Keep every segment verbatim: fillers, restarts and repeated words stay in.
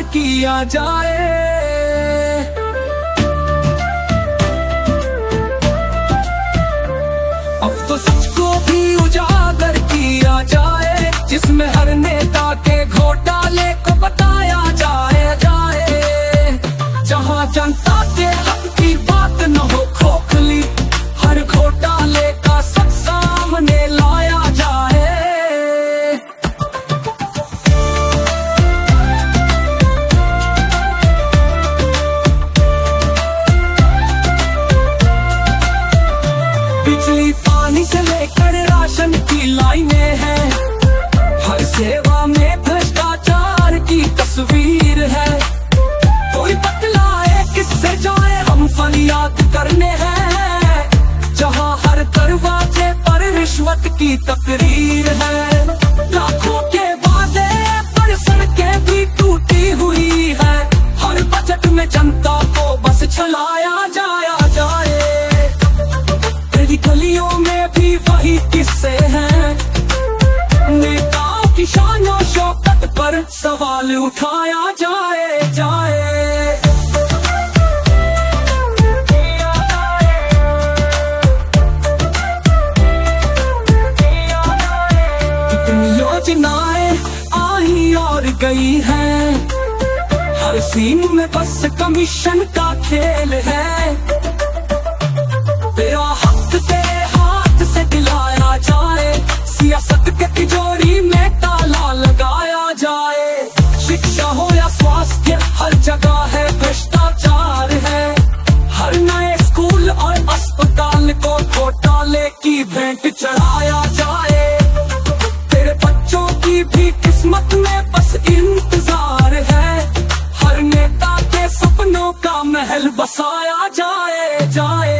किया जाए। अब तो सच को भी उजागर किया जाए, जिसमें हर नेता के घोटाले को बताया जाए जाए। जहां जनता के हक की बात न हो खोखली, हर घोटाले का सच सामने लाया जाए। बिजली पानी से लेकर राशन की लाइनें हैं, हर सेवा में भ्रष्टाचार की तस्वीर है। कोई बतलाए किससे जाए हम फरियाद करने हैं, जहां हर दरवाजे पर रिश्वत की तकरीर है। लाखों के वादे पर सड़कें भी टूटी हुई है, हर बजट में जनता को बस छलाया जाया जाए। तेरी गलियों में भी वही किस्से हैं, नेताओं की शान और शौकत पर सवाल उठाया जाए जाए। कितनी योजनाएं आई और गई हैं, हर सीन में बस कमीशन का खेल है। तेरा हक तेरे हाथ से दिलाया जाए, सियासत के तिजोरी में ताला लगाया जाए। शिक्षा हो या स्वास्थ्य, हर जगह है भ्रष्टाचार है। हर नए स्कूल और अस्पताल को घोटाले की भेंट चढ़ाया जाए। तेरे बच्चों की भी किस्मत में बस इंतजार है, हर नेता के सपनों का महल बसाया जाए जाए।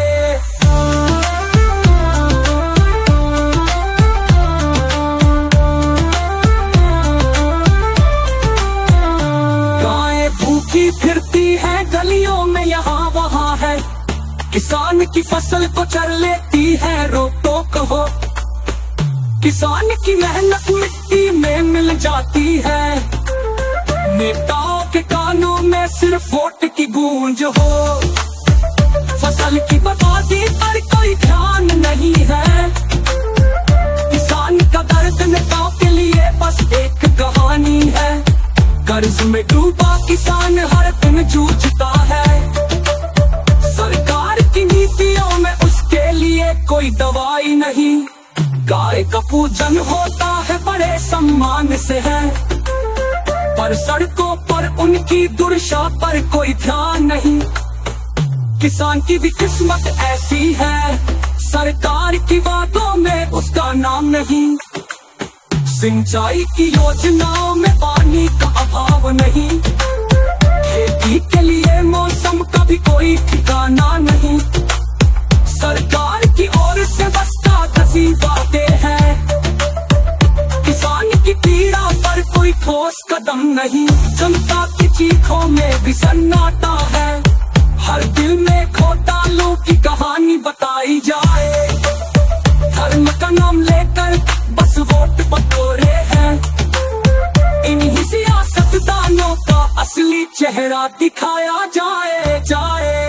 भूखी फिरती है गलियों में यहाँ वहाँ है, किसान की फसल को चर लेती है रोक टोक हो। किसान की मेहनत मिट्टी में मिल जाती है, नेताओं के कानों में सिर्फ वोट की गूंज हो। फसल की बर्बादी पर कोई ध्यान नहीं है, किसान का दर्द नेताओं के लिए बस एक कहानी है। कर्ज में डूबा किसान हर दिन जूझता है, सरकार की नीतियों में उसके लिए कोई दवाई नहीं। गाय का पूजन होता है बड़े सम्मान से है, पर सड़कों पर उनकी दुर्दशा पर कोई ध्यान नहीं। किसान की भी किस्मत ऐसी है, सरकार की बातों में उसका नाम नहीं। सिंचाई की योजनाओं में पानी का अभाव नहीं, खेती के लिए मौसम का भी कोई ठिकाना नहीं। सरकार की ओर से बस कागजी बातें हैं, किसान की पीड़ा पर कोई ठोस कदम नहीं। जनता की चीखों में भी सन्नाटा है, हर दिल में घोटालों की कहानी बताई जाए। धर्म का नाम लेकर बस वोट बटोरे हैं, इन्हीं सियासतदानों का असली चेहरा दिखाया जाए जाए।